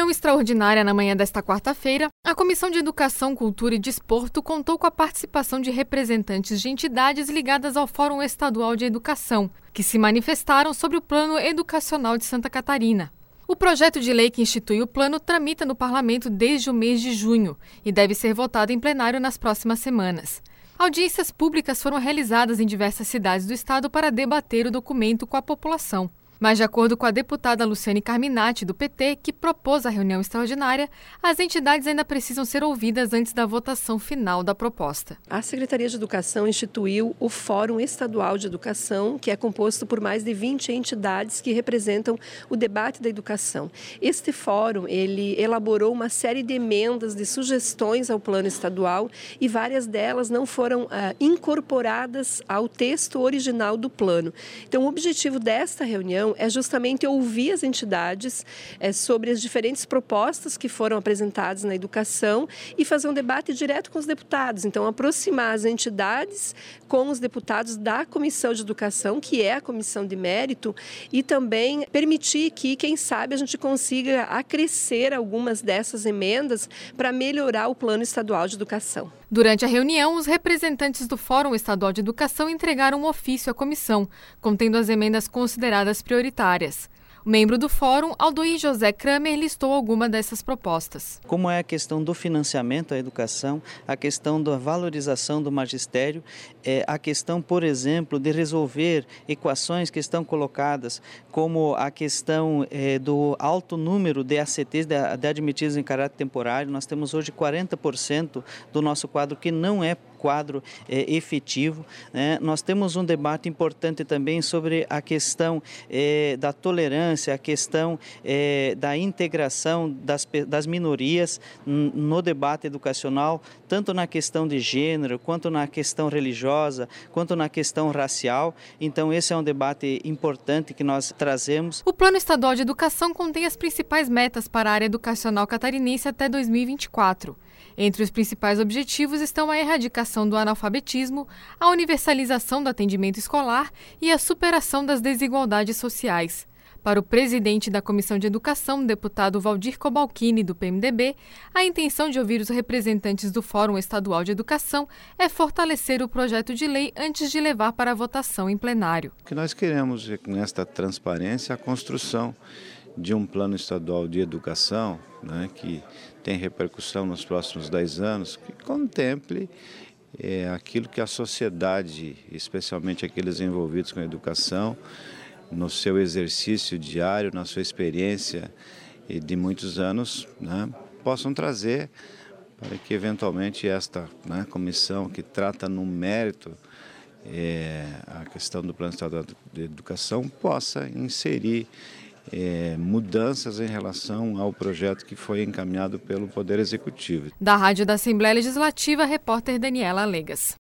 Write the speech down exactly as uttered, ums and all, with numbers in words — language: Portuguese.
reunião extraordinária na manhã desta quarta-feira, a Comissão de Educação, Cultura e Desporto contou com a participação de representantes de entidades ligadas ao Fórum Estadual de Educação, que se manifestaram sobre o Plano Educacional de Santa Catarina. O projeto de lei que institui o plano tramita no Parlamento desde o mês de junho e deve ser votado em plenário nas próximas semanas. Audiências públicas foram realizadas em diversas cidades do estado para debater o documento com a população. Mas, de acordo com a deputada Luciane Carminati, do P T, que propôs a reunião extraordinária, as entidades ainda precisam ser ouvidas antes da votação final da proposta. A Secretaria de Educação instituiu o Fórum Estadual de Educação, que é composto por mais de vinte entidades que representam o debate da educação. Este fórum, ele elaborou uma série de emendas, de sugestões ao plano estadual e várias delas não foram ah, incorporadas ao texto original do plano. Então, o objetivo desta reunião é justamente ouvir as entidades é, sobre as diferentes propostas que foram apresentadas na educação e fazer um debate direto com os deputados. Então, aproximar as entidades com os deputados da Comissão de Educação, que é a comissão de mérito, e também permitir que, quem sabe, a gente consiga acrescer algumas dessas emendas para melhorar o Plano Estadual de Educação. Durante a reunião, os representantes do Fórum Estadual de Educação entregaram um ofício à comissão, contendo as emendas consideradas prioritárias. O membro do Fórum, Aldoir José Kramer, listou alguma dessas propostas. Como é a questão do financiamento à educação, a questão da valorização do magistério, é, a questão, por exemplo, de resolver equações que estão colocadas, como a questão é, do alto número de A C Ts, de, de admitidos em caráter temporário. Nós temos hoje quarenta por cento do nosso quadro que não é quadro é, efetivo, né? Nós temos um debate importante também sobre a questão é, da tolerância, a questão é, da integração das, das minorias no debate educacional, tanto na questão de gênero, quanto na questão religiosa, quanto na questão racial. Então, esse é um debate importante que nós trazemos. O Plano Estadual de Educação contém as principais metas para a área educacional catarinense até dois mil e vinte e quatro. Entre os principais objetivos estão a erradicação do analfabetismo, a universalização do atendimento escolar e a superação das desigualdades sociais. Para o presidente da Comissão de Educação, deputado Valdir Cobalcini, do P M D B, a intenção de ouvir os representantes do Fórum Estadual de Educação é fortalecer o projeto de lei antes de levar para a votação em plenário. O que nós queremos é, com esta transparência, a construção de um plano estadual de educação, né, que tem repercussão nos próximos dez anos, que contemple é, aquilo que a sociedade, especialmente aqueles envolvidos com a educação, no seu exercício diário, na sua experiência de muitos anos, né, possam trazer para que eventualmente esta, né, comissão que trata no mérito é, a questão do Plano Estadual de Educação possa inserir É, mudanças em relação ao projeto que foi encaminhado pelo Poder Executivo. Da Rádio da Assembleia Legislativa, repórter Daniela Alegas.